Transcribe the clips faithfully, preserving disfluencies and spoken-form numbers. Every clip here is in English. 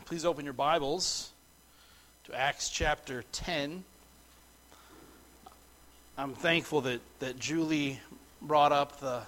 Please open your Bibles to Acts chapter ten. I'm thankful that, that Julie brought up the,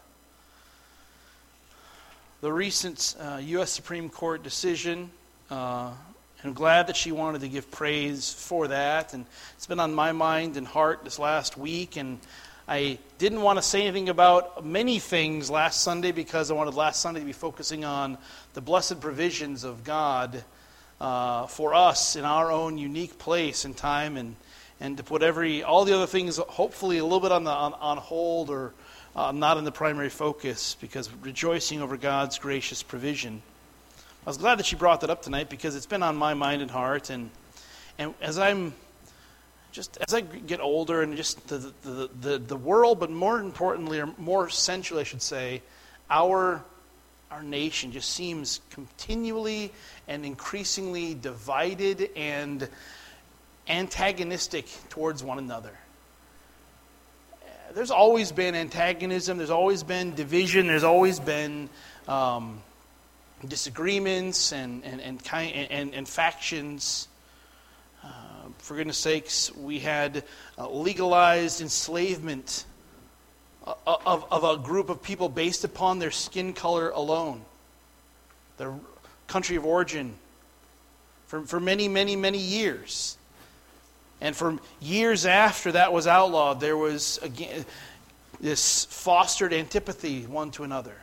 the recent uh, U S Supreme Court decision. Uh, I'm glad that she wanted to give praise for that. And it's been on my mind and heart this last week. And I didn't want to say anything about many things last Sunday because I wanted last Sunday to be focusing on the blessed provisions of God Uh, for us in our own unique place and time, and, and to put every all the other things hopefully a little bit on the on, on hold or uh, not in the primary focus, because rejoicing over God's gracious provision. I was glad that she brought that up tonight because it's been on my mind and heart, and and as I'm just as I get older and just the the the, the world, but more importantly or more essentially, I should say, our Our nation just seems continually and increasingly divided and antagonistic towards one another. There's always been antagonism. There's always been division. There's always been um, disagreements and and and, and, and factions. Uh, for goodness sakes, we had uh, legalized enslavement Of, of a group of people based upon their skin color alone, their country of origin, for, for many, many, many years. And for years after that was outlawed, there was again this fostered antipathy one to another.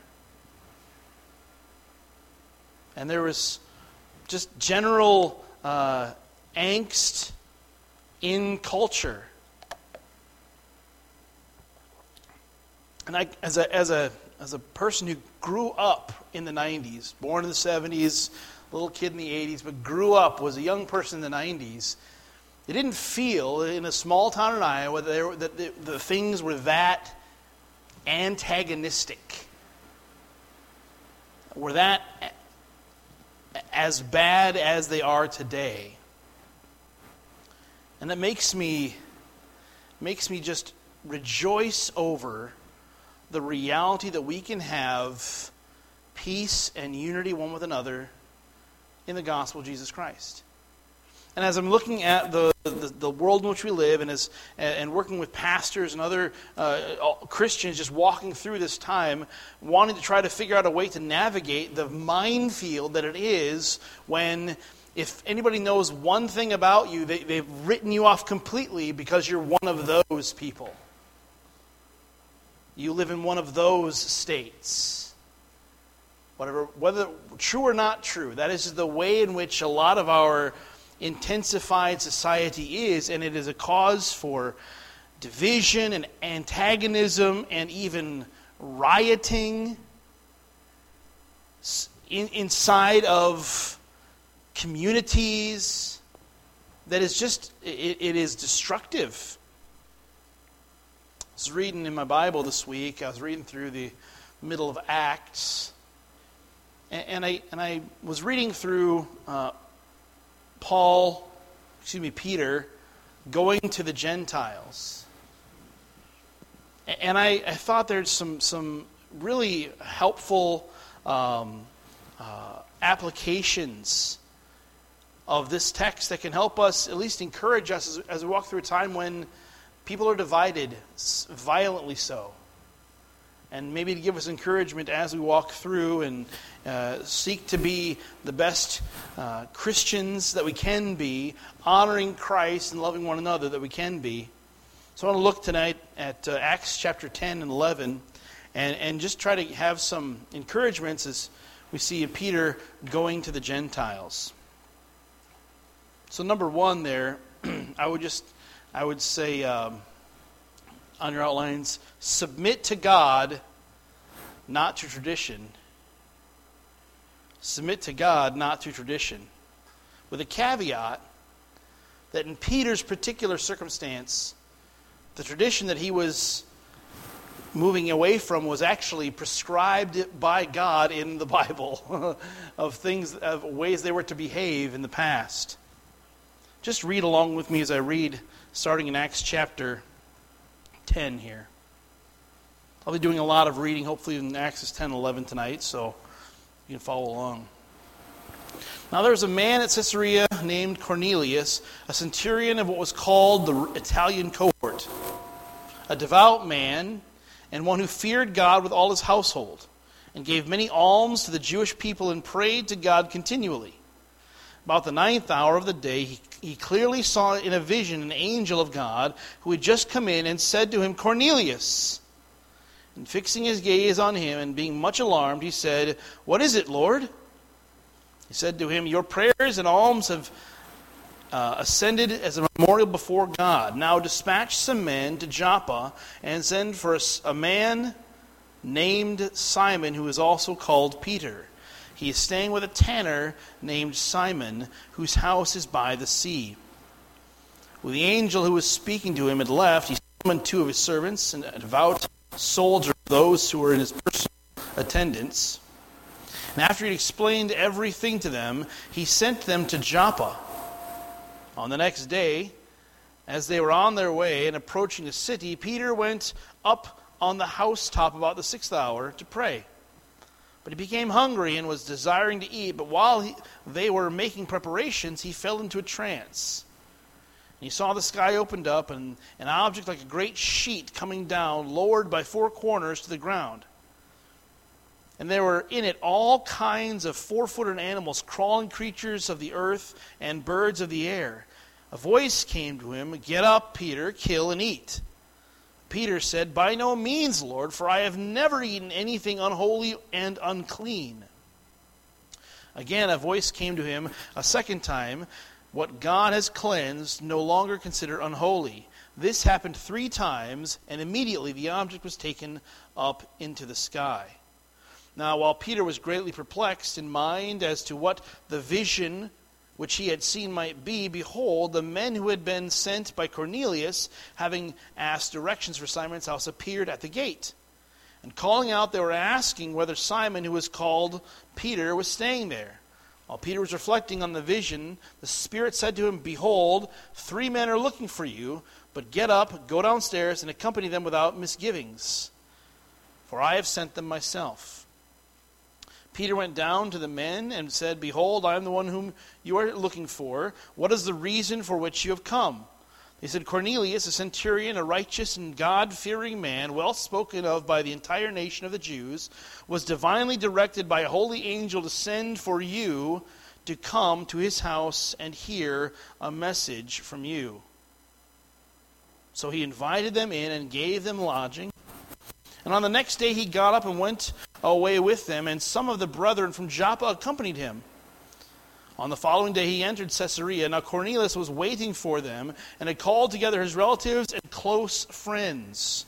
And there was just general uh, angst in culture. And I, as a as a as a person who grew up in the nineties, born in the seventies, little kid in the eighties, but grew up, was a young person in the nineties, it didn't feel in a small town in Iowa that, there, that the, the things were that antagonistic, were that as bad as they are today. And that makes me makes me just rejoice over the reality that we can have peace and unity one with another in the gospel of Jesus Christ. And as I'm looking at the, the, the world in which we live, and as and working with pastors and other uh, Christians just walking through this time, wanting to try to figure out a way to navigate the minefield that it is when, if anybody knows one thing about you, they, they've written you off completely because you're one of those people. You live in one of those states. Whatever, whether true or not true, that is the way in which a lot of our intensified society is, and it is a cause for division and antagonism and even rioting in, inside of communities. That is just, it, it is destructive. I was reading in my Bible this week. I was reading through the middle of Acts, and, and I and I was reading through uh, Paul, excuse me, Peter, going to the Gentiles, and I, I thought there's some some really helpful um, uh, applications of this text that can help us, at least encourage us as, as we walk through a time when people are divided, violently so. And maybe to give us encouragement as we walk through and uh, seek to be the best uh, Christians that we can be, honoring Christ and loving one another that we can be. So I want to look tonight at uh, Acts chapter ten and eleven and, and just try to have some encouragements as we see Peter going to the Gentiles. So number one there, I would just... I would say um, on your outlines, submit to God, not to tradition. Submit to God, not to tradition. With a caveat that in Peter's particular circumstance, the tradition that he was moving away from was actually prescribed by God in the Bible of things, of ways they were to behave in the past. Just read along with me as I read, starting in Acts chapter ten here. I'll be doing a lot of reading, hopefully in Acts ten and eleven tonight, so you can follow along. Now there was a man at Caesarea named Cornelius, a centurion of what was called the Italian cohort, a devout man, and one who feared God with all his household, and gave many alms to the Jewish people and prayed to God continually. About the ninth hour of the day, he, he clearly saw in a vision an angel of God who had just come in and said to him, "Cornelius." And fixing his gaze on him and being much alarmed, he said, "What is it, Lord?" He said to him, "Your prayers and alms have uh, ascended as a memorial before God. Now dispatch some men to Joppa and send for a, a man named Simon, who is also called Peter. He is staying with a tanner named Simon, whose house is by the sea." When the angel who was speaking to him had left, he summoned two of his servants and a devout soldier of those who were in his personal attendance. And after he had explained everything to them, he sent them to Joppa. On the next day, as they were on their way and approaching the city, Peter went up on the housetop about the sixth hour to pray. But he became hungry and was desiring to eat. But while he, they were making preparations, he fell into a trance. And he saw the sky opened up and an object like a great sheet coming down, lowered by four corners to the ground. And there were in it all kinds of four-footed animals, crawling creatures of the earth, and birds of the air. A voice came to him, "Get up, Peter, kill and eat." Peter said, "By no means, Lord, for I have never eaten anything unholy and unclean." Again, a voice came to him a second time, "What God has cleansed, no longer consider unholy." This happened three times, and immediately the object was taken up into the sky. Now, while Peter was greatly perplexed in mind as to what the vision which he had seen might be, behold, the men who had been sent by Cornelius, having asked directions for Simon's house, appeared at the gate. And calling out, they were asking whether Simon, who was called Peter, was staying there. While Peter was reflecting on the vision, the Spirit said to him, "Behold, three men are looking for you, but get up, go downstairs, and accompany them without misgivings, for I have sent them myself." Peter went down to the men and said, "Behold, I am the one whom you are looking for. What is the reason for which you have come?" They said, "Cornelius, a centurion, a righteous and God-fearing man, well spoken of by the entire nation of the Jews, was divinely directed by a holy angel to send for you to come to his house and hear a message from you." So he invited them in and gave them lodging. And on the next day he got up and went away with them, and some of the brethren from Joppa accompanied him. On the following day he entered Caesarea. Now Cornelius was waiting for them, and had called together his relatives and close friends.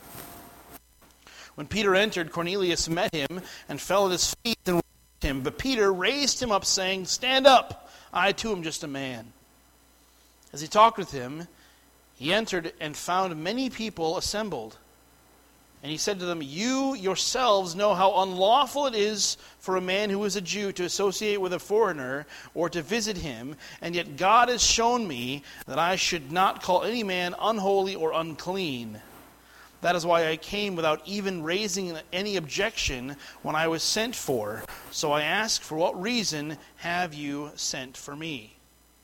When Peter entered, Cornelius met him, and fell at his feet and worshipped him. But Peter raised him up, saying, "Stand up, I too am just a man." As he talked with him, he entered and found many people assembled. And he said to them, "You yourselves know how unlawful it is for a man who is a Jew to associate with a foreigner or to visit him, and yet God has shown me that I should not call any man unholy or unclean. That is why I came without even raising any objection when I was sent for. So I ask, for what reason have you sent for me?"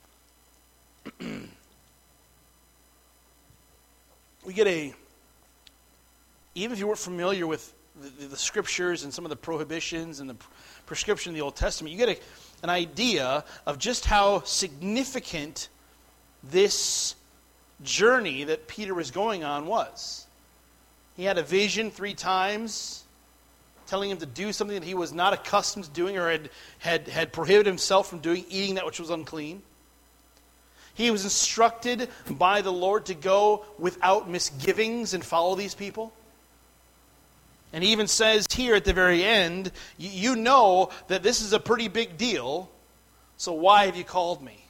We get a... Even if you weren't familiar with the, the scriptures and some of the prohibitions and the prescription of the Old Testament, you get a, an idea of just how significant this journey that Peter was going on was. He had a vision three times telling him to do something that he was not accustomed to doing or had, had, had prohibited himself from doing, eating that which was unclean. He was instructed by the Lord to go without misgivings and follow these people. And he even says here at the very end, you know that this is a pretty big deal, so why have you called me?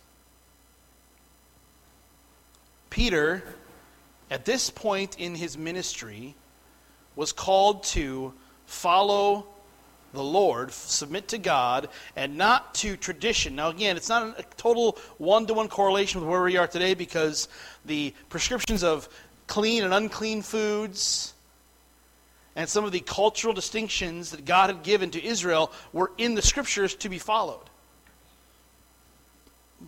Peter, at this point in his ministry, was called to follow the Lord, submit to God, and not to tradition. Now again, it's not a total one-to-one correlation with where we are today, because the prescriptions of clean and unclean foods and some of the cultural distinctions that God had given to Israel were in the Scriptures to be followed.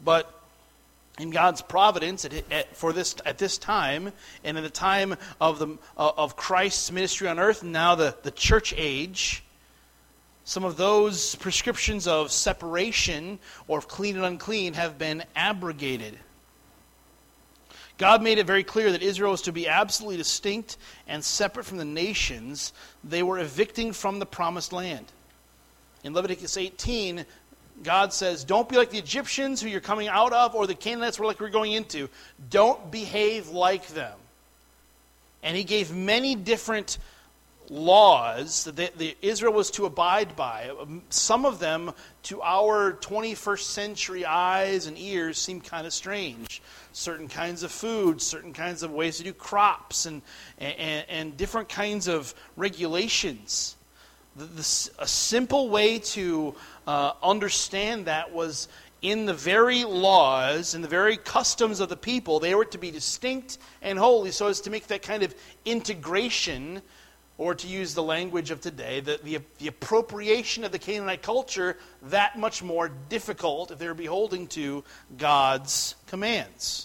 But in God's providence, at, at, for this at this time, and in the time of the uh, of Christ's ministry on earth, and now the, the church age, some of those prescriptions of separation or of clean and unclean have been abrogated. God made it very clear that Israel was to be absolutely distinct and separate from the nations they were evicting from the promised land. In Leviticus eighteen, God says, don't be like the Egyptians who you're coming out of, or the Canaanites we're like we're going into. Don't behave like them. And he gave many different laws that the, the Israel was to abide by. Some of them, to our twenty-first century eyes and ears, seem kind of strange. Certain kinds of food, certain kinds of ways to do crops, and and, and different kinds of regulations. The, the, a simple way to uh, understand that was in the very laws and the very customs of the people. They were to be distinct and holy, so as to make that kind of integration, or to use the language of today, the, the, the appropriation of the Canaanite culture that much more difficult if they were beholding to God's commands.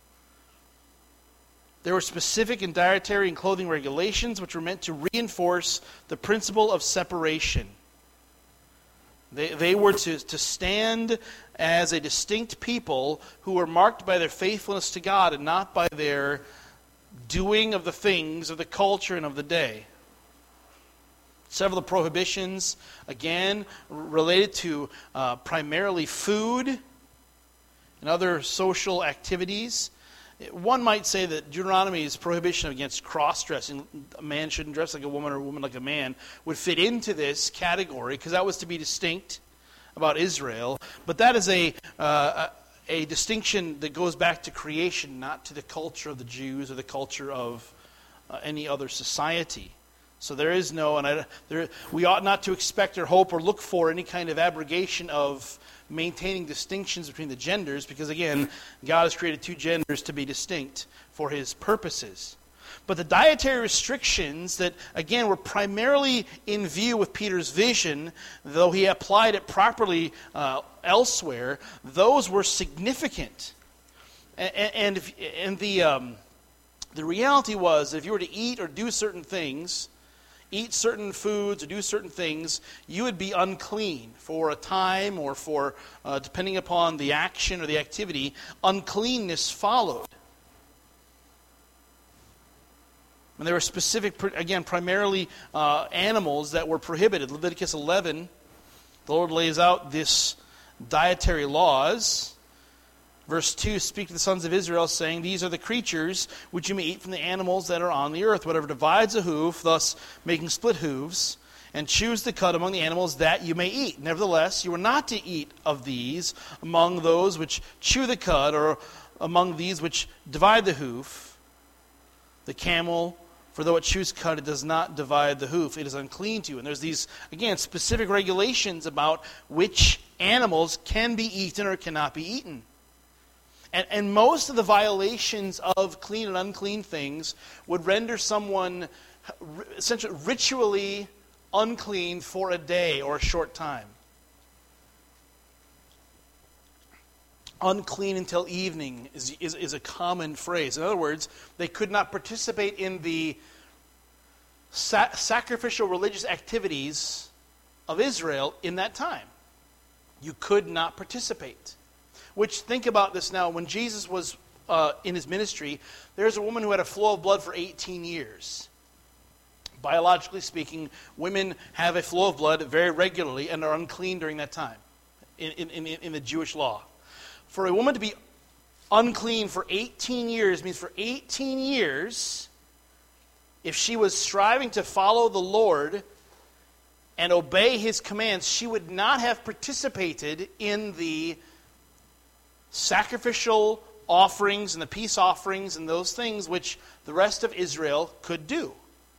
There were specific and dietary and clothing regulations which were meant to reinforce the principle of separation. They, they were to, to stand as a distinct people who were marked by their faithfulness to God and not by their doing of the things of the culture and of the day. Several of the prohibitions, again, related to uh, primarily food and other social activities. One might say that Deuteronomy's prohibition against cross-dressing, a man shouldn't dress like a woman or a woman like a man, would fit into this category, because that was to be distinct about Israel. But that is a, uh, a distinction that goes back to creation, not to the culture of the Jews or the culture of uh, any other society. So there is no, and I, there, we ought not to expect or hope or look for any kind of abrogation of maintaining distinctions between the genders, because again, God has created two genders to be distinct for his purposes. But the dietary restrictions that, again, were primarily in view with Peter's vision, though he applied it properly uh, elsewhere, those were significant. And, and, if, and the, um, the reality was, if you were to eat or do certain things, eat certain foods or do certain things, you would be unclean for a time, or for, uh, depending upon the action or the activity, uncleanness followed. And there were specific, again, primarily uh, animals that were prohibited. Leviticus eleven, the Lord lays out this dietary laws. Verse two, speak to the sons of Israel, saying, these are the creatures which you may eat from the animals that are on the earth. Whatever divides a hoof, thus making split hooves, and choose the cut among the animals that you may eat. Nevertheless, you are not to eat of these among those which chew the cud, or among these which divide the hoof. The camel, for though it chews cud, it does not divide the hoof. It is unclean to you. And there's these, again, specific regulations about which animals can be eaten or cannot be eaten. And, and most of the violations of clean and unclean things would render someone essentially ritually unclean for a day or a short time. Unclean until evening is, is, is a common phrase. In other words, they could not participate in the sa- sacrificial religious activities of Israel in that time. You could not participate. Which, think about this now, when Jesus was uh, in his ministry, there's a woman who had a flow of blood for eighteen years. Biologically speaking, women have a flow of blood very regularly and are unclean during that time in, in, in, in the Jewish law. For a woman to be unclean for eighteen years means for eighteen years, if she was striving to follow the Lord and obey his commands, she would not have participated in the sacrificial offerings and the peace offerings and those things which the rest of Israel could do.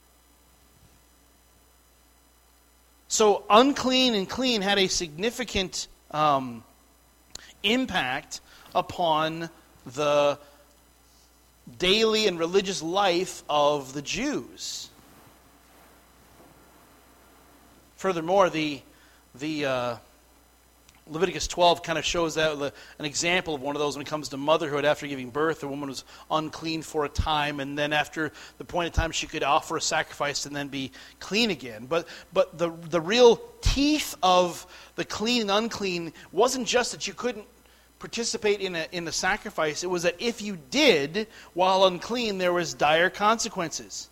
So unclean and clean had a significant um, impact upon the daily and religious life of the Jews. Furthermore, the the uh, Leviticus twelve kind of shows that an example of one of those when it comes to motherhood. After giving birth, the woman was unclean for a time, and then after the point of time she could offer a sacrifice and then be clean again. But but the the real teeth of the clean and unclean wasn't just that you couldn't participate in a in the sacrifice. It was that if you did, while unclean, there was dire consequences.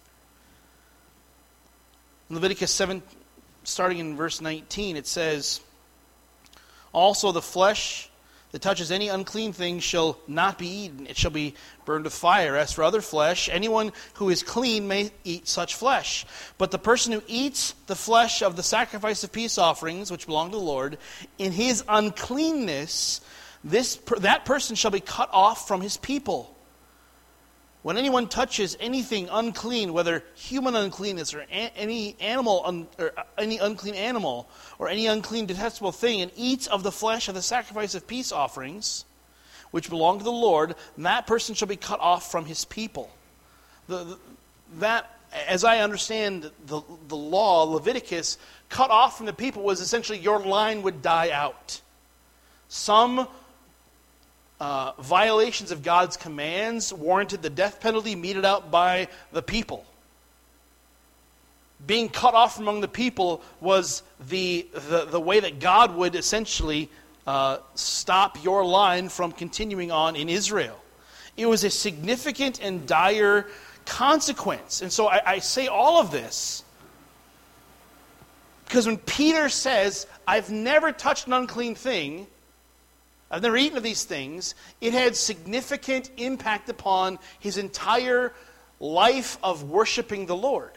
In Leviticus seven, starting in verse nineteen, it says, "Also the flesh that touches any unclean thing shall not be eaten. It shall be burned with fire. As for other flesh, anyone who is clean may eat such flesh. But the person who eats the flesh of the sacrifice of peace offerings, which belong to the Lord, in his uncleanness, this that person shall be cut off from his people. When anyone touches anything unclean, whether human uncleanness or a- any animal un- or any unclean animal or any unclean detestable thing, and eats of the flesh of the sacrifice of peace offerings, which belong to the Lord, that person shall be cut off from his people." The, the, that, as I understand the the law, Leviticus, cut off from the people was essentially your line would die out. Some Uh, violations of God's commands warranted the death penalty meted out by the people. Being cut off among the people was the the, the way that God would essentially uh, stop your line from continuing on in Israel. It was a significant and dire consequence. And so I, I say all of this because when Peter says, "I've never touched an unclean thing, I've never eaten of these things," it had significant impact upon his entire life of worshiping the Lord.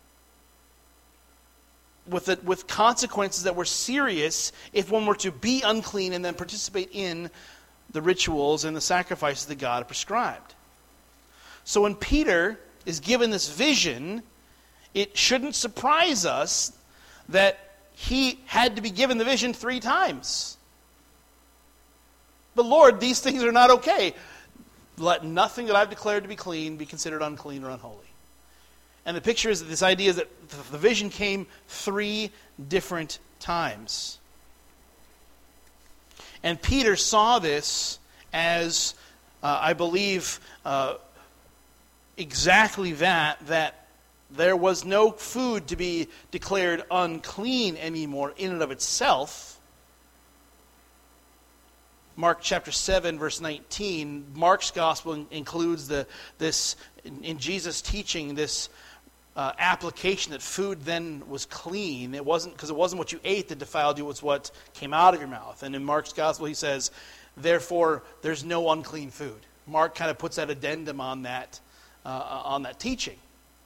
With it, with consequences that were serious if one were to be unclean and then participate in the rituals and the sacrifices that God had prescribed. So when Peter is given this vision, it shouldn't surprise us that he had to be given the vision three times. "But Lord, these things are not okay. Let nothing that I've declared to be clean be considered unclean or unholy." And the picture is that this idea is that the vision came three different times. And Peter saw this as, uh, I believe, uh, exactly that, that there was no food to be declared unclean anymore in and of itself. Mark chapter seven, verse nineteen, Mark's gospel includes the this in Jesus' teaching this uh, application that food then was clean. It wasn't because it wasn't what you ate that defiled you; it was what came out of your mouth. And in Mark's gospel, he says, "Therefore, there's no unclean food." Mark kind of puts that addendum on that uh, on that teaching.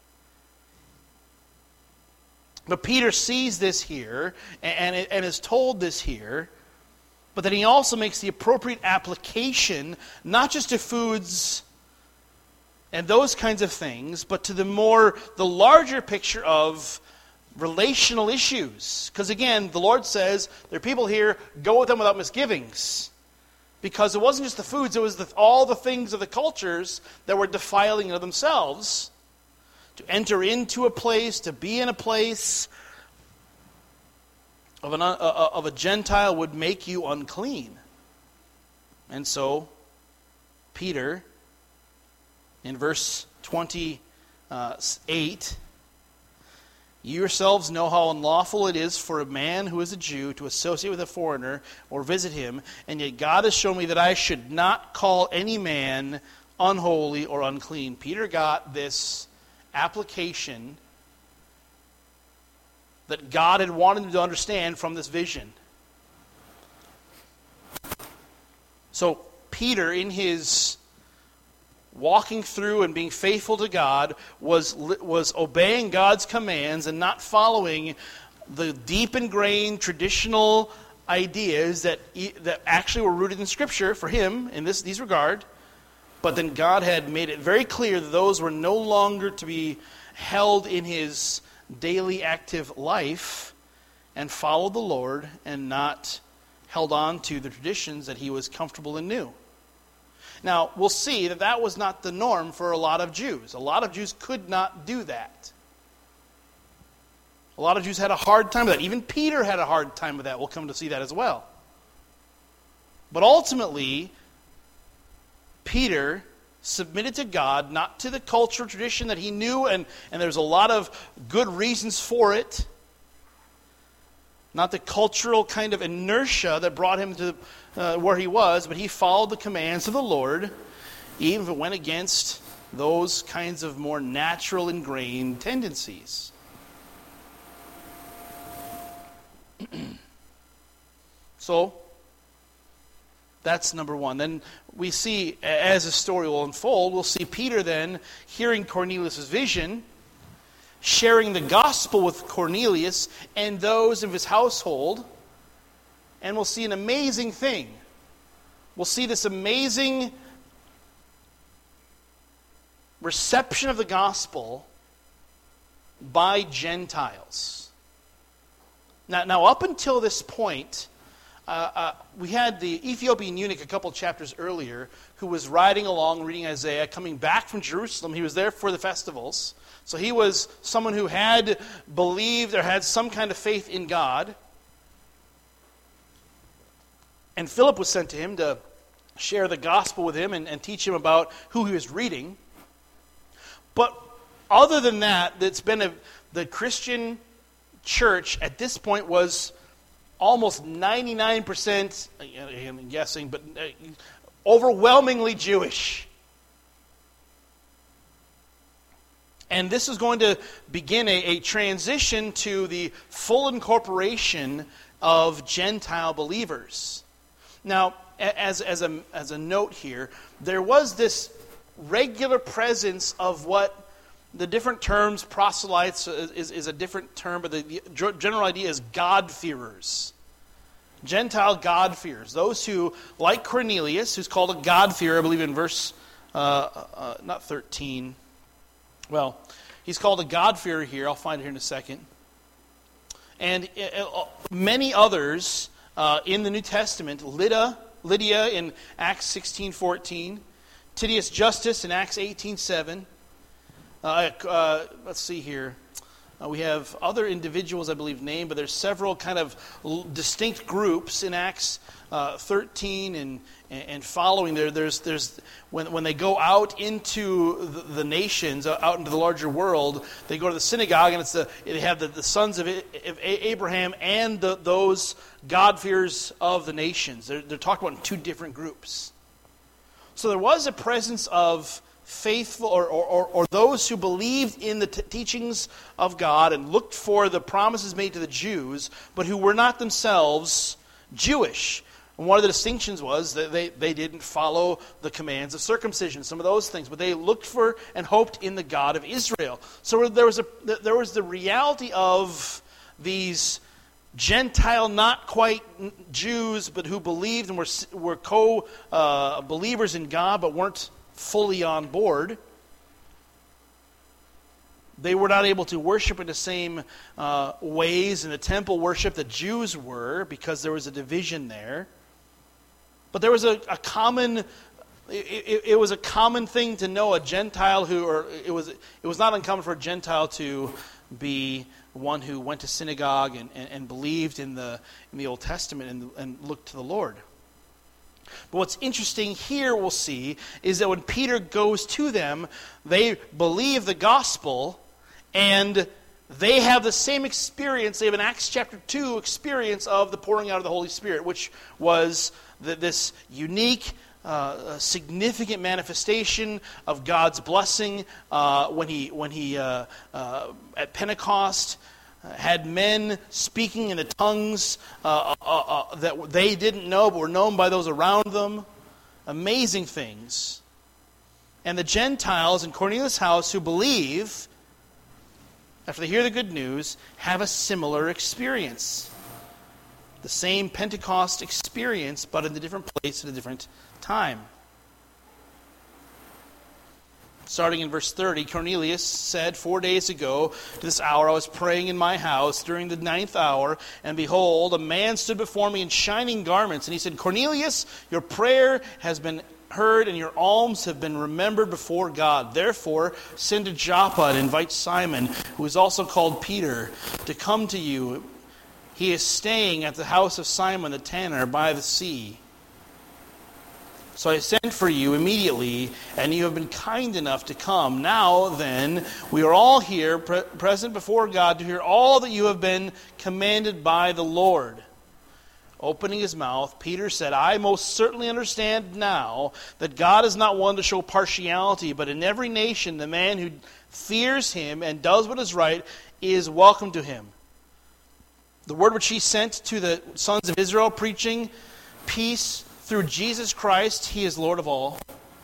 But Peter sees this here and, and, and is told this here. But then he also makes the appropriate application, not just to foods and those kinds of things, but to the more, the larger picture of relational issues. Because again, the Lord says, there are people here, go with them without misgivings. Because it wasn't just the foods, it was the, all the things of the cultures that were defiling of themselves. To enter into a place, to be in a place of, an, uh, of a Gentile would make you unclean. And so, Peter, in verse twenty-eight, "You yourselves know how unlawful it is for a man who is a Jew to associate with a foreigner or visit him, and yet God has shown me that I should not call any man unholy or unclean." Peter got this application that God had wanted him to understand from this vision. So Peter, in his walking through and being faithful to God, was was obeying God's commands and not following the deep ingrained traditional ideas that that actually were rooted in Scripture for him in this these regard. But then God had made it very clear that those were no longer to be held in his daily active life, and followed the Lord and not held on to the traditions that he was comfortable and knew. Now, we'll see that that was not the norm for a lot of Jews. A lot of Jews could not do that. A lot of Jews had a hard time with that. Even Peter had a hard time with that. We'll come to see that as well. But ultimately, Peter submitted to God, not to the cultural tradition that he knew, and, and there's a lot of good reasons for it. Not the cultural kind of inertia that brought him to uh, where he was, but he followed the commands of the Lord, even if it went against those kinds of more natural ingrained tendencies. So, that's number one. Then we see, as the story will unfold, we'll see Peter then hearing Cornelius' vision, sharing the gospel with Cornelius and those of his household, and we'll see an amazing thing. We'll see this amazing reception of the gospel by Gentiles. Now, now up until this point, Uh, uh, we had the Ethiopian eunuch a couple chapters earlier who was riding along reading Isaiah, coming back from Jerusalem. He was there for the festivals. So he was someone who had believed or had some kind of faith in God. And Philip was sent to him to share the gospel with him and, and teach him about who he was reading. But other than that, it's been a, the Christian church at this point was almost ninety-nine percent, I'm guessing, but overwhelmingly Jewish. And this is going to begin a, a transition to the full incorporation of Gentile believers. Now, as, as, a, as a note here, there was this regular presence of what the different terms, proselytes is, is a different term, but the, the general idea is God-fearers. Gentile God-fearers. Those who, like Cornelius, who's called a God-fearer, I believe in verse, uh, uh, not thirteen. Well, he's called a God-fearer here. I'll find it here in a second. And uh, many others uh, in the New Testament, Lydia, Lydia in Acts sixteen fourteen, Titius Justus in Acts eighteen seven, Uh, uh, let's see here. Uh, we have other individuals, I believe, named, but there's several kind of l- distinct groups in Acts uh, thirteen and, and following. There, there's there's when when they go out into the, the nations, uh, out into the larger world, they go to the synagogue, and it's the they have the, the sons of, I, of Abraham and the, those God-fearers of the nations. They're, they're talked about in two different groups. So there was a presence of faithful, or, or, or those who believed in the t- teachings of God and looked for the promises made to the Jews, but who were not themselves Jewish. And one of the distinctions was that they, they didn't follow the commands of circumcision, some of those things, but they looked for and hoped in the God of Israel. So there was a there was the reality of these Gentile, not quite Jews, but who believed and were were co uh, believers in God, but weren't fully on board. They were not able to worship in the same uh, ways in the temple worship that Jews were, because there was a division there. But there was a, a common, it, it, it was a common thing to know a Gentile who, or it was it was not uncommon for a Gentile to be one who went to synagogue and, and, and believed in the in the Old Testament and, and looked to the Lord. But what's interesting here, we'll see, is that when Peter goes to them, they believe the gospel, and they have the same experience. They have an Acts chapter two experience of the pouring out of the Holy Spirit, which was the, this unique, uh, significant manifestation of God's blessing uh, when he, when he uh, uh, at Pentecost, Uh, had men speaking in the tongues uh, uh, uh, that they didn't know but were known by those around them. Amazing things. And the Gentiles in Cornelius' house who believe, after they hear the good news, have a similar experience. The same Pentecost experience, but in a different place at a different time. Starting in verse thirty, Cornelius said, Four days ago to this hour I was praying in my house during the ninth hour, and behold, a man stood before me in shining garments. And he said, Cornelius, your prayer has been heard, and your alms have been remembered before God. Therefore, send to Joppa and invite Simon, who is also called Peter, to come to you. He is staying at the house of Simon the tanner by the sea. So I sent for you immediately, and you have been kind enough to come. Now then, we are all here, pre- present before God, to hear all that you have been commanded by the Lord." Opening his mouth, Peter said, "I most certainly understand now that God is not one to show partiality, but in every nation the man who fears him and does what is right is welcome to him. The word which he sent to the sons of Israel, preaching peace through Jesus Christ, he is Lord of all.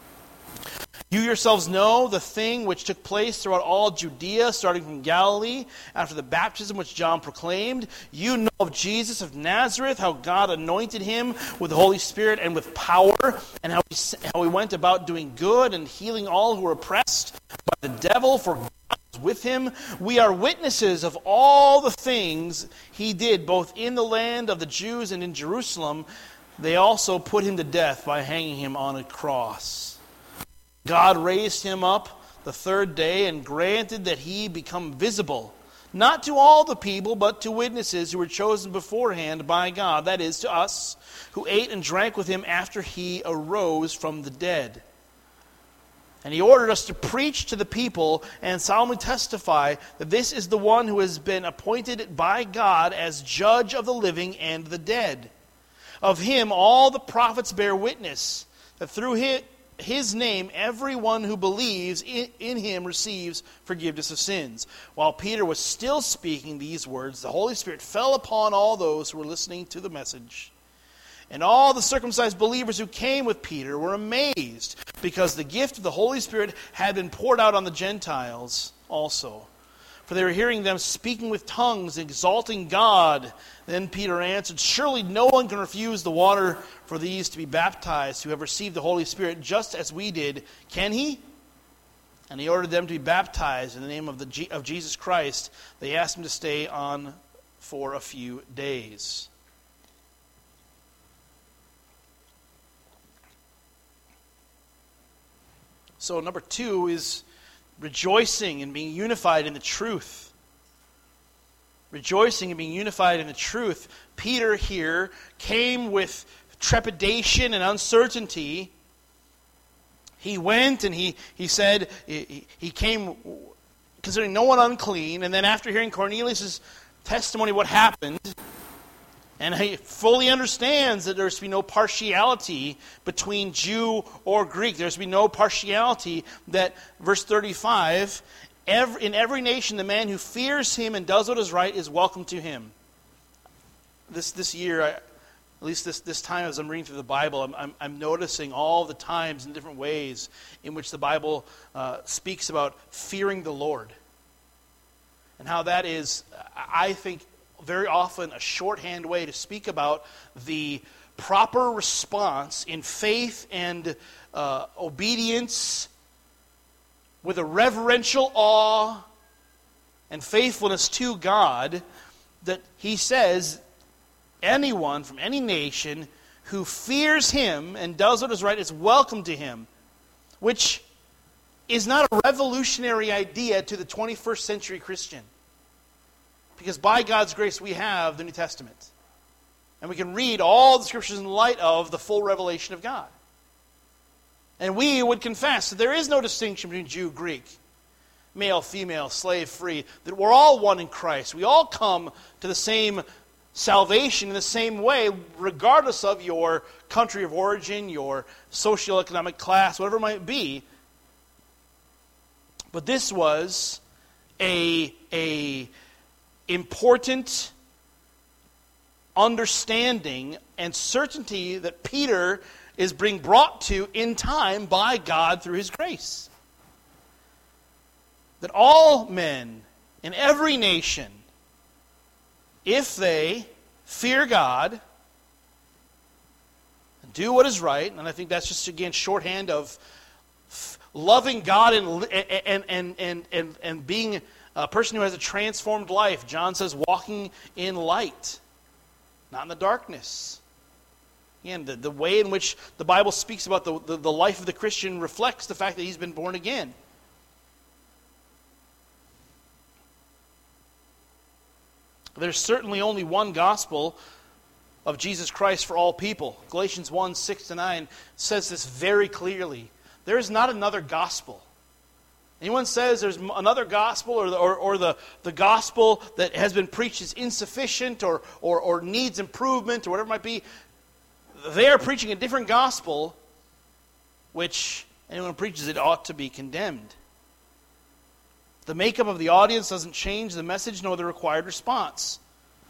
You yourselves know the thing which took place throughout all Judea, starting from Galilee, after the baptism which John proclaimed. You know of Jesus of Nazareth, how God anointed him with the Holy Spirit and with power, and how he, how he went about doing good and healing all who were oppressed by the devil, for God was with him. We are witnesses of all the things he did, both in the land of the Jews and in Jerusalem. They also put him to death by hanging him on a cross. God raised him up the third day and granted that he become visible, not to all the people, but to witnesses who were chosen beforehand by God, that is, to us, who ate and drank with him after he arose from the dead. And he ordered us to preach to the people and solemnly testify that this is the one who has been appointed by God as judge of the living and the dead. Of him all the prophets bear witness, that through his His name, everyone who believes in, in him receives forgiveness of sins." While Peter was still speaking these words, the Holy Spirit fell upon all those who were listening to the message. And all the circumcised believers who came with Peter were amazed, because the gift of the Holy Spirit had been poured out on the Gentiles also. For they were hearing them speaking with tongues, exalting God. Then Peter answered, "Surely no one can refuse the water for these to be baptized who have received the Holy Spirit just as we did. Can he?" And he ordered them to be baptized in the name of, the G- of Jesus Christ. They asked him to stay on for a few days. So number two is rejoicing and being unified in the truth. Rejoicing and being unified in the truth. Peter here came with trepidation and uncertainty. He went and he, he said, he, he came considering no one unclean, and then after hearing Cornelius' testimony what happened, and he fully understands that there's to be no partiality between Jew or Greek. There's to be no partiality. That, verse thirty-five, every, in every nation the man who fears him and does what is right is welcome to him. This this year, I, at least this, this time as I'm reading through the Bible, I'm, I'm, I'm noticing all the times and different ways in which the Bible uh, speaks about fearing the Lord. And how that is, I think, very often a shorthand way to speak about the proper response in faith and uh, obedience with a reverential awe and faithfulness to God, that he says anyone from any nation who fears him and does what is right is welcome to him, which is not a revolutionary idea to the twenty-first century Christian. Because by God's grace we have the New Testament. And we can read all the Scriptures in light of the full revelation of God. And we would confess that there is no distinction between Jew, Greek, male, female, slave, free. That we're all one in Christ. We all come to the same salvation in the same way, regardless of your country of origin, your socioeconomic class, whatever it might be. But this was a... a important understanding and certainty that Peter is being brought to in time by God through his grace. That all men in every nation, if they fear God and do what is right, and I think that's just again shorthand of loving God and and and and and, and being a person who has a transformed life. John says, walking in light, not in the darkness. Again, the, the way in which the Bible speaks about the, the, the life of the Christian reflects the fact that he's been born again. There's certainly only one gospel, of Jesus Christ for all people. Galatians one, six to nine says this very clearly. There is not another gospel. Anyone says there's another gospel or the, or, or the, the gospel that has been preached is insufficient or, or, or needs improvement or whatever it might be, they are preaching a different gospel, which anyone who preaches it ought to be condemned. The makeup of the audience doesn't change the message nor the required response.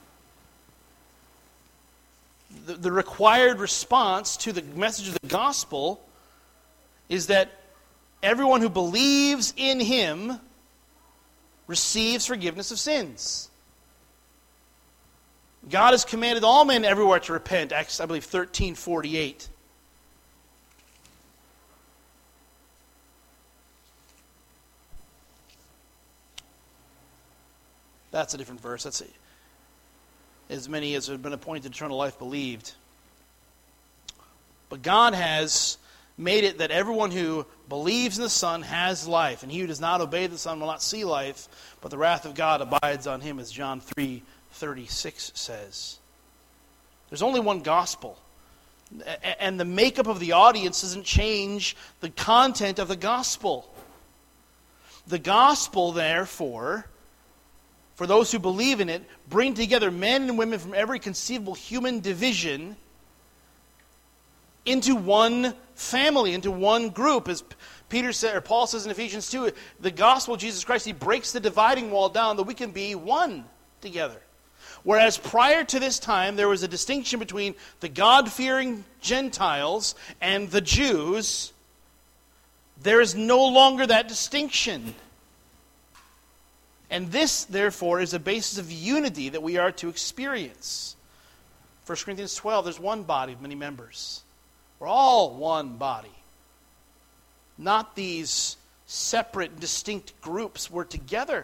The, the required response to the message of the gospel is that everyone who believes in Him receives forgiveness of sins. God has commanded all men everywhere to repent. Acts, I believe, thirteen forty-eight. That's a different verse. That's it. As many as have been appointed to eternal life believed. But God has made it that everyone who believes in the Son has life, and he who does not obey the Son will not see life, but the wrath of God abides on him, as John three thirty-six says. There's only one gospel, and the makeup of the audience doesn't change the content of the gospel. The gospel, therefore, for those who believe in it, bring together men and women from every conceivable human division into one family, into one group. As Peter said, or Paul says in Ephesians two, the gospel of Jesus Christ, he breaks the dividing wall down that we can be one together. Whereas prior to this time, there was a distinction between the God-fearing Gentiles and the Jews. There is no longer that distinction. And this, therefore, is a basis of unity that we are to experience. First Corinthians twelve, there's one body of many members. We're all one body. Not these separate, distinct groups. We're together.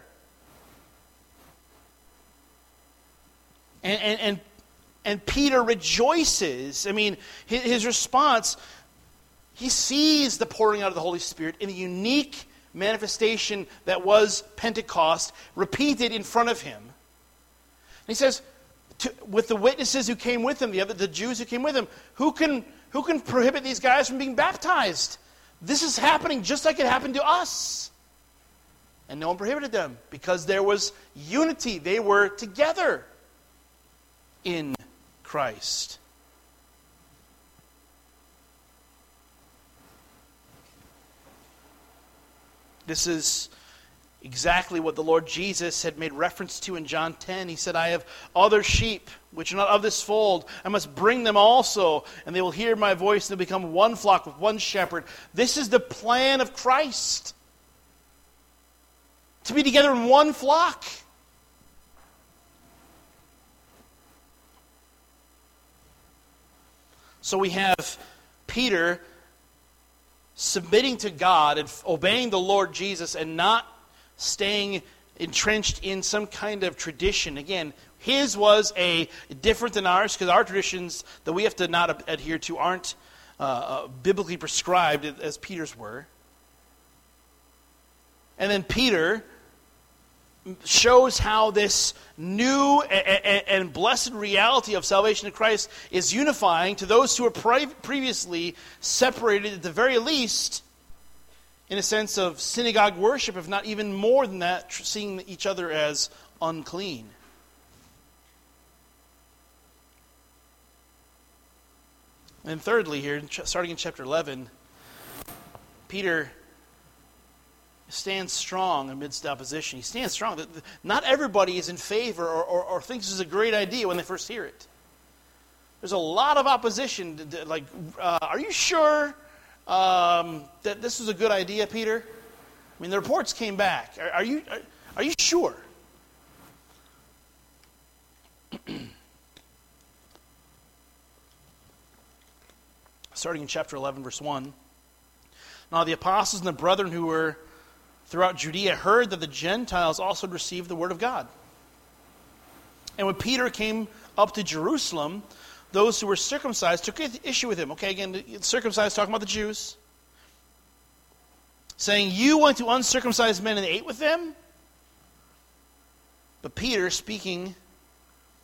And, and, and, and Peter rejoices. I mean, his, his response, he sees the pouring out of the Holy Spirit in a unique manifestation that was Pentecost, repeated in front of him. And he says, to, with the witnesses who came with him, the other, the Jews who came with him, who can, who can prohibit these guys from being baptized? This is happening just like it happened to us. And no one prohibited them because there was unity. They were together in Christ. This is exactly what the Lord Jesus had made reference to in John ten. He said, I have other sheep which are not of this fold. I must bring them also, and they will hear my voice, and they'll become one flock with one shepherd. This is the plan of Christ. To be together in one flock. So we have Peter submitting to God and obeying the Lord Jesus and not staying entrenched in some kind of tradition. Again, his was a different than ours because our traditions that we have to not adhere to aren't uh, uh, biblically prescribed as Peter's were. And then Peter shows how this new and blessed reality of salvation in Christ is unifying to those who were previously separated, at the very least, in a sense of synagogue worship, if not even more than that, seeing each other as unclean. And thirdly here, starting in chapter eleven, Peter stands strong amidst opposition. He stands strong. Not everybody is in favor or, or, or thinks this is a great idea when they first hear it. There's a lot of opposition. To, to, like, uh, are you sure um, that this is a good idea, Peter? I mean, the reports came back. Are, are you are, are you sure? Starting in chapter eleven, verse one. Now the apostles and the brethren who were throughout Judea heard that the Gentiles also had received the word of God. And when Peter came up to Jerusalem, those who were circumcised took issue with him. Okay, again, circumcised, talking about the Jews. Saying, you went to uncircumcised men and ate with them? But Peter, speaking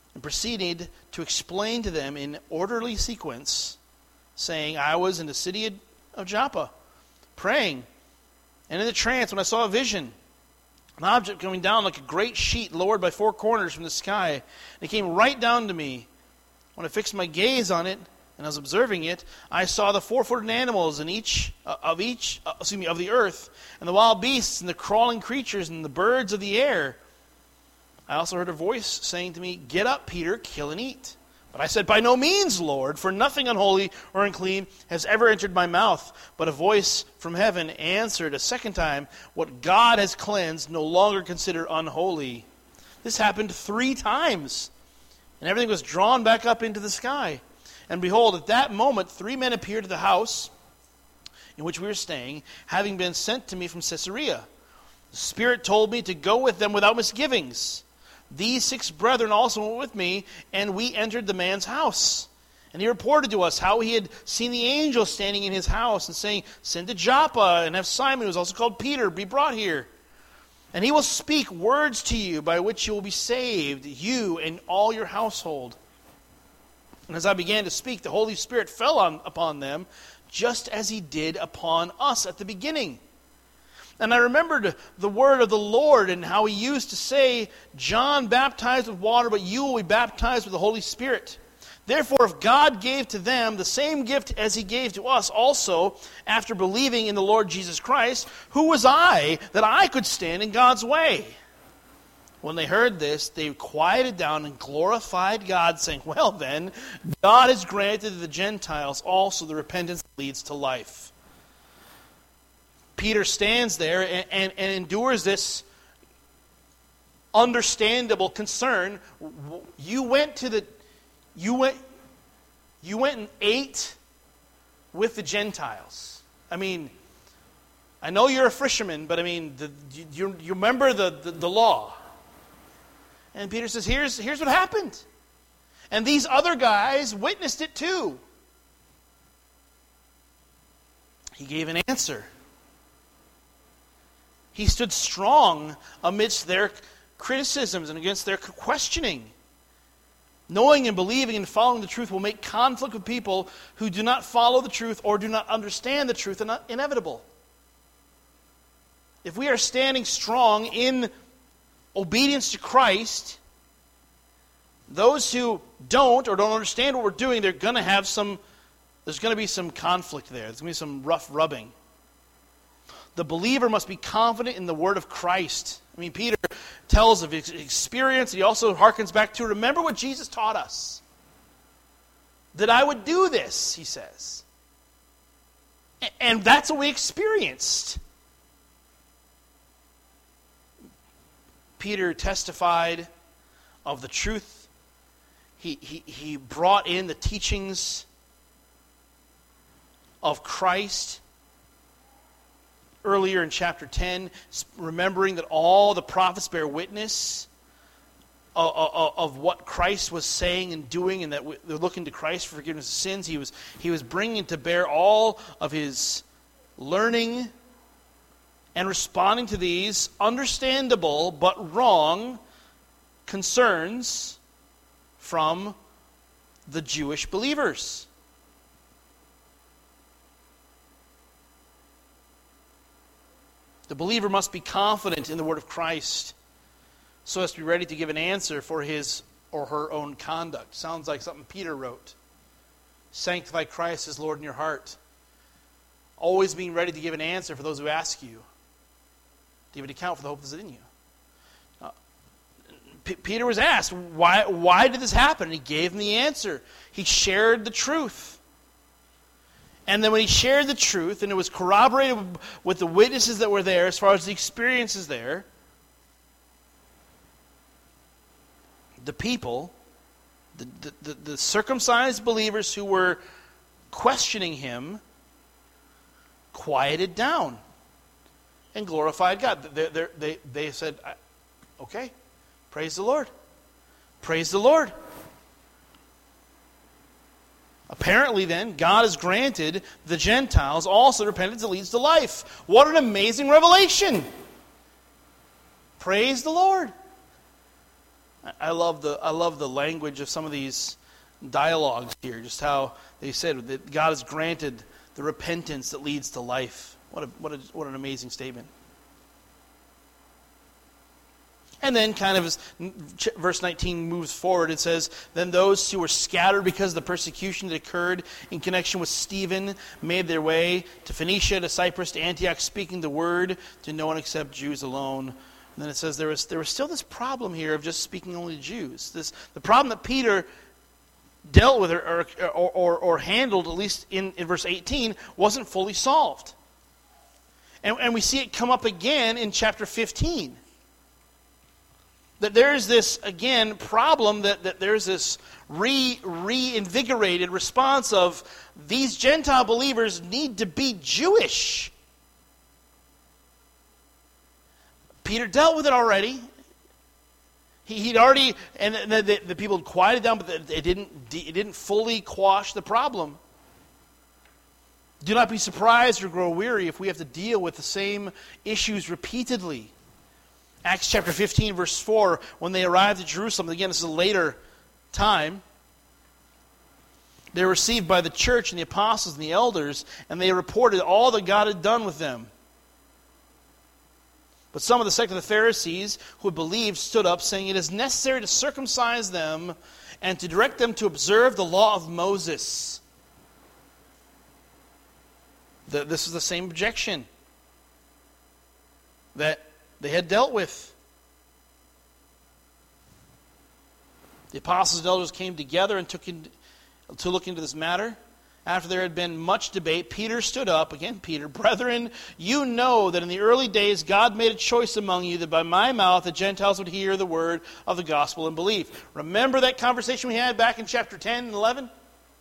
and proceeded to explain to them in orderly sequence, saying, I was in the city of Joppa, praying, and in the trance when I saw a vision, an object coming down like a great sheet lowered by four corners from the sky. And it came right down to me. When I fixed my gaze on it, and I was observing it, I saw the four-footed animals in each uh, of each, uh, excuse me, of the earth, and the wild beasts, and the crawling creatures, and the birds of the air. I also heard a voice saying to me, Get up, Peter, kill and eat. But I said, By no means, Lord, for nothing unholy or unclean has ever entered my mouth. But a voice from heaven answered a second time, What God has cleansed, no longer consider unholy. This happened three times, and everything was drawn back up into the sky. And behold, at that moment, three men appeared to the house in which we were staying, having been sent to me from Caesarea. The Spirit told me to go with them without misgivings. These six brethren also went with me, and we entered the man's house. And he reported to us how he had seen the angel standing in his house and saying, Send to Joppa and have Simon, who is also called Peter, be brought here. And he will speak words to you by which you will be saved, you and all your household. And as I began to speak, the Holy Spirit fell on, upon them, just as he did upon us at the beginning. And I remembered the word of the Lord and how he used to say, John baptized with water, but you will be baptized with the Holy Spirit. Therefore, if God gave to them the same gift as he gave to us also, after believing in the Lord Jesus Christ, who was I that I could stand in God's way? When they heard this, they quieted down and glorified God, saying, Well then, God has granted to the Gentiles also the repentance that leads to life. Peter stands there and, and, and endures this understandable concern. You went to the, you went, you went and ate with the Gentiles. I mean, I know you're a fisherman, but I mean, the, you, you remember the, the, the law. And Peter says, here's, here's what happened. And these other guys witnessed it too. He gave an answer. He stood strong amidst their criticisms and against their questioning. Knowing and believing and following the truth will make conflict with people who do not follow the truth or do not understand the truth inevitable. If we are standing strong in obedience to Christ, those who don't or don't understand what we're doing, they're going to have some, there's going to be some conflict there. There's going to be some rough rubbing. The believer must be confident in the word of Christ. I mean, Peter tells of his experience. He also harkens back to, remember what Jesus taught us. That I would do this, he says. And that's what we experienced. Peter testified of the truth. He, he, he brought in the teachings of Christ. Earlier in chapter ten, remembering that all the prophets bear witness of, of, of what Christ was saying and doing, and that they're looking to Christ for forgiveness of sins. He was, he was bringing to bear all of his learning and responding to these understandable but wrong concerns from the Jewish believers. The believer must be confident in the word of Christ so as to be ready to give an answer for his or her own conduct. Sounds like something Peter wrote. Sanctify Christ as Lord in your heart. Always being ready to give an answer for those who ask you. To give an account for the hope that's in you. Uh, P- Peter was asked, why, why did this happen? And he gave him the answer. He shared the truth. And then when he shared the truth, and it was corroborated with the witnesses that were there, as far as the experiences there, the people, the, the, the, the circumcised believers who were questioning him, quieted down and glorified God. They, they, they, they said, okay, praise the Lord. Praise the Lord. Apparently then, God has granted the Gentiles also repentance that leads to life. What an amazing revelation. Praise the Lord. I love the I love the language of some of these dialogues here, just how they said that God has granted the repentance that leads to life. What a, what a, what an amazing statement. And then kind of as verse nineteen moves forward, it says, then those who were scattered because of the persecution that occurred in connection with Stephen made their way to Phoenicia, to Cyprus, to Antioch, speaking the word to no one except Jews alone. And then it says there was there was still this problem here of just speaking only to Jews. This the problem that Peter dealt with or or, or, or handled, at least in, in verse eighteen, wasn't fully solved. And, and we see it come up again in chapter fifteen. That there's this, again, problem, that, that there's this re, reinvigorated response of these Gentile believers need to be Jewish. Peter dealt with it already. He, he'd already, and the, the, the people had quieted down, but it didn't, it didn't fully quash the problem. Do not be surprised or grow weary if we have to deal with the same issues repeatedly. Acts chapter fifteen, verse four, when they arrived at Jerusalem, again, this is a later time, they were received by the church and the apostles and the elders, and they reported all that God had done with them. But some of the sect of the Pharisees who had believed stood up, saying, it is necessary to circumcise them and to direct them to observe the law of Moses. The, this is the same objection that they had dealt with. The apostles and elders came together and took in, to look into this matter. After there had been much debate, Peter stood up, again Peter, brethren, you know that in the early days God made a choice among you that by my mouth the Gentiles would hear the word of the gospel and believe. Remember that conversation we had back in chapter ten and eleven?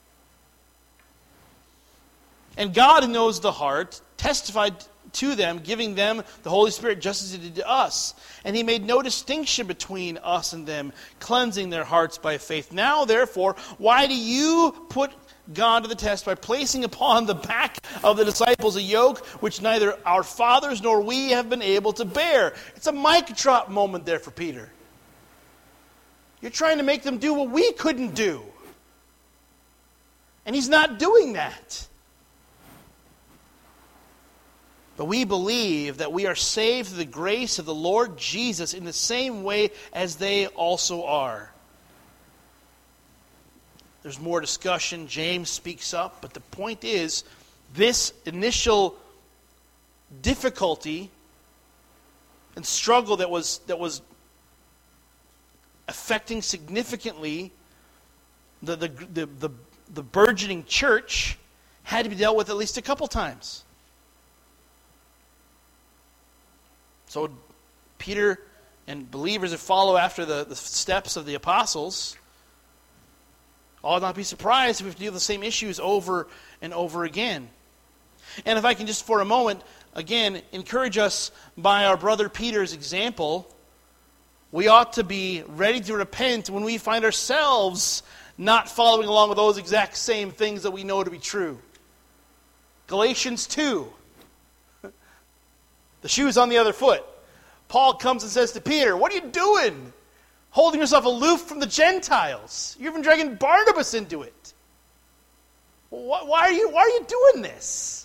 And God, who knows the heart, testified to them, giving them the Holy Spirit just as He did to us. And He made no distinction between us and them, cleansing their hearts by faith. Now, therefore, why do you put God to the test by placing upon the back of the disciples a yoke which neither our fathers nor we have been able to bear? It's a mic drop moment there for Peter. You're trying to make them do what we couldn't do. And He's not doing that. But we believe that we are saved through the grace of the Lord Jesus in the same way as they also are. There's more discussion. James speaks up. But the point is, this initial difficulty and struggle that was, that was affecting significantly the, the, the, the, the burgeoning church had to be dealt with at least a couple times. So Peter and believers who follow after the, the steps of the apostles ought not be surprised if we deal with the same issues over and over again. And if I can just for a moment, again, encourage us by our brother Peter's example, we ought to be ready to repent when we find ourselves not following along with those exact same things that we know to be true. Galatians two. The shoe's on the other foot. Paul comes and says to Peter, what are you doing? Holding yourself aloof from the Gentiles. You're even dragging Barnabas into it. Why are you, why are you doing this?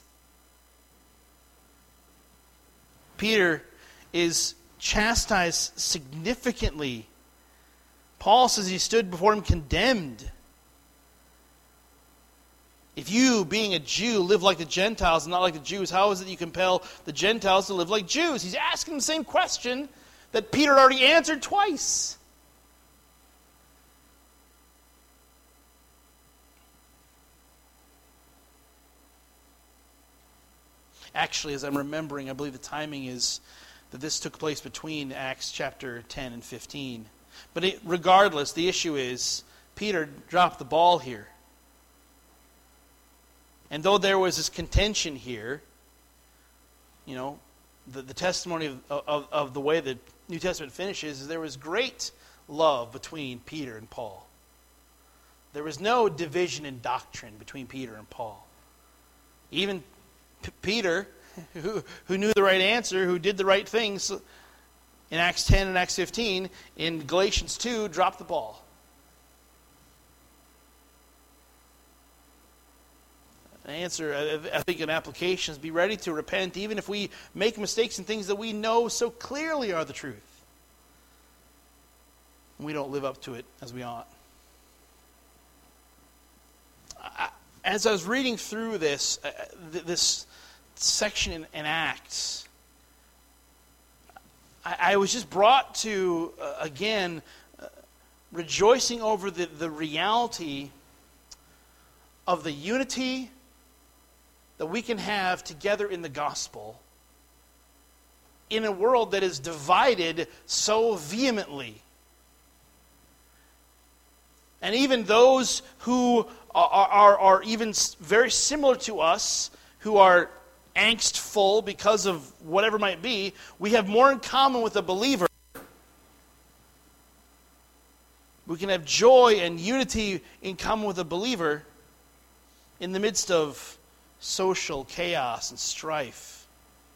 Peter is chastised significantly. Paul says he stood before him condemned. If you, being a Jew, live like the Gentiles and not like the Jews, how is it that you compel the Gentiles to live like Jews? He's asking the same question that Peter had already answered twice. Actually, as I'm remembering, I believe the timing is that this took place between Acts chapter ten and fifteen. But it, regardless, the issue is Peter dropped the ball here. And though there was this contention here, you know, the, the testimony of, of, of the way the New Testament finishes is there was great love between Peter and Paul. There was no division in doctrine between Peter and Paul. Even P- Peter, who, who knew the right answer, who did the right things, in Acts ten and Acts fifteen, in Galatians two, drop the ball. The answer, I think, in application is be ready to repent even if we make mistakes in things that we know so clearly are the truth. And we don't live up to it as we ought. As I was reading through this, uh, this section in, in Acts, I, I was just brought to, uh, again, uh, rejoicing over the, the reality of the unity that we can have together in the gospel in a world that is divided so vehemently. And even those who are, are, are even very similar to us, who are angst-full because of whatever might be, we have more in common with a believer. We can have joy and unity in common with a believer in the midst of social chaos and strife.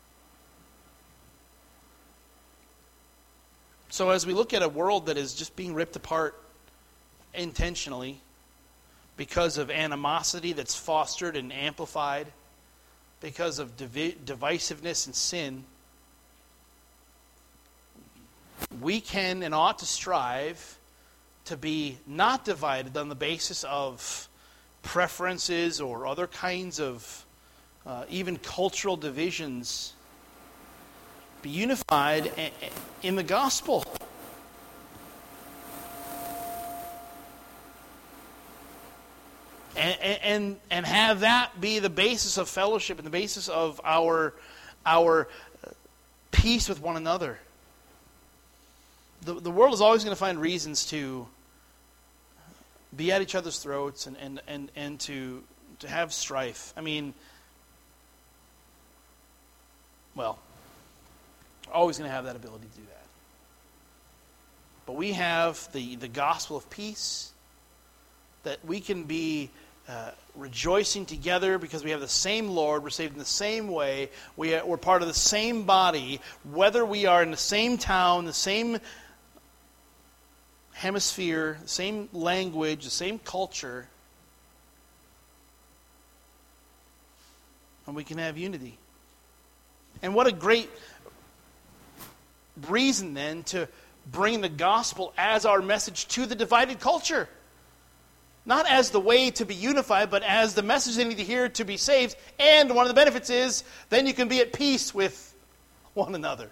So as we look at a world that is just being ripped apart intentionally because of animosity that's fostered and amplified, because of divi- divisiveness and sin, we can and ought to strive to be not divided on the basis of preferences or other kinds of uh, even cultural divisions. Be unified in the gospel. And, and, and have that be the basis of fellowship and the basis of our, our peace with one another. The, the world is always going to find reasons to be at each other's throats and, and, and, and to, to have strife. I mean, well, always going to have that ability to do that. But we have the, the gospel of peace, that we can be uh, rejoicing together because we have the same Lord, we're saved in the same way, we are, we're part of the same body, whether we are in the same town, the same hemisphere, the same language, the same culture, and we can have unity. And what a great reason then to bring the gospel as our message to the divided culture. Not as the way to be unified, but as the message they need to hear to be saved. And one of the benefits is then you can be at peace with one another.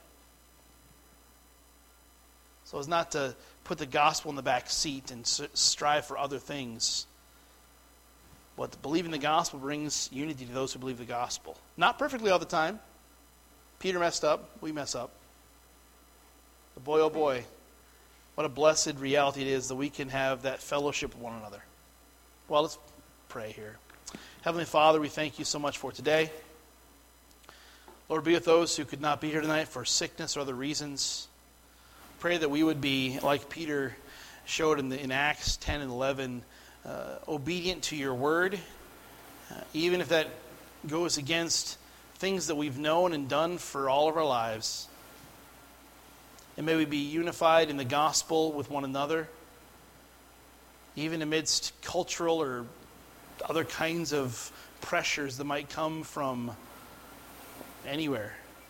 So as not to put the gospel in the back seat and strive for other things. But believing the gospel brings unity to those who believe the gospel. Not perfectly all the time. Peter messed up. We mess up. But boy, oh boy, what a blessed reality it is that we can have that fellowship with one another. Well, let's pray here. Heavenly Father, we thank you so much for today. Lord, be with those who could not be here tonight for sickness or other reasons. Pray that we would be, like Peter showed in, the, in Acts ten and eleven, uh, obedient to your word, uh, even if that goes against things that we've known and done for all of our lives. And may we be unified in the gospel with one another, even amidst cultural or other kinds of pressures that might come from anywhere.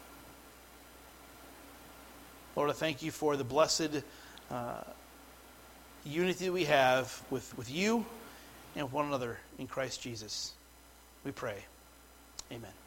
Lord, I thank you for the blessed uh, unity that we have with, with you and with one another in Christ Jesus. We pray. Amen.